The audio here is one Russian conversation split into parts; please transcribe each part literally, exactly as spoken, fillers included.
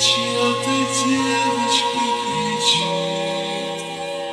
чья-то девочка кричит: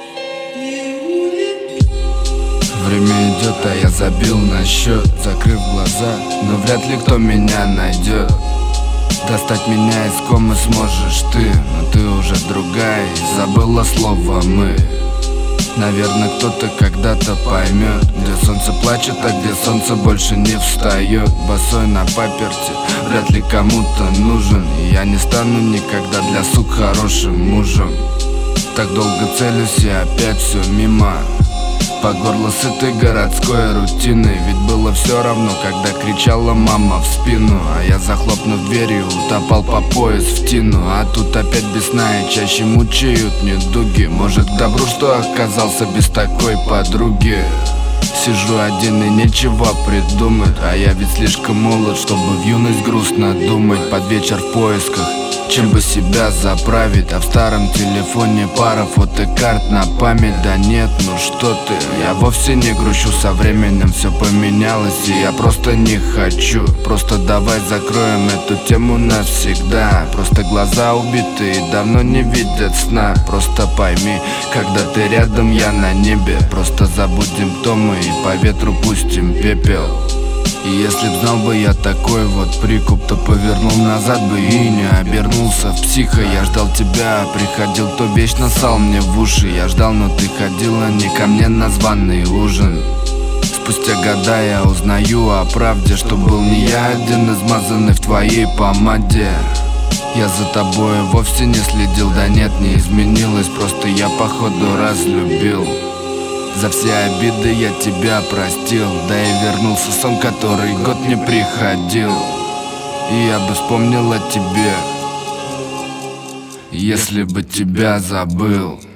не улети. Время идет, а я забил на счет, закрыв глаза, но вряд ли кто меня найдет. Достать меня из комы сможешь ты, но ты уже другая и забыла слово «мы». Наверное, кто-то когда-то поймет, где солнце плачет, а где солнце больше не встает. Босой на паперти, вряд ли кому-то нужен, и я не стану никогда для сук хорошим мужем. Так долго целюсь и опять все мимо, по горло сытой городской рутины. Ведь было все равно, когда кричала мама в спину, а я, захлопнув дверью, утопал по пояс в тину. А тут опять без сна и чаще мучают недуги. Может, к добру, что оказался без такой подруги. Сижу один и нечего придумать, а я ведь слишком молод, чтобы в юность грустно думать. Под вечер в поисках, чем бы себя заправить, а в старом телефоне пара фотокарт на память. Да нет, ну что ты, я вовсе не грущу, со временем все поменялось, и я просто не хочу. Просто давай закроем эту тему навсегда. Просто глаза убиты и давно не видят сна. Просто пойми, когда ты рядом, я на небе. Просто забудем, кто мы, и по ветру пустим пепел. И если б знал бы я такой вот прикуп, то повернул назад бы и не обернулся в психа. Я ждал тебя, приходил, то вечно ссал мне в уши. Я ждал, но ты ходила не ко мне на званый ужин. Спустя года я узнаю о правде, что был не я один, измазанный в твоей помаде. Я за тобой вовсе не следил, да нет, не изменилось, просто я походу разлюбил. За все обиды я тебя простил, да и вернулся сон, который год не приходил. И я бы вспомнил о тебе, если бы тебя забыл.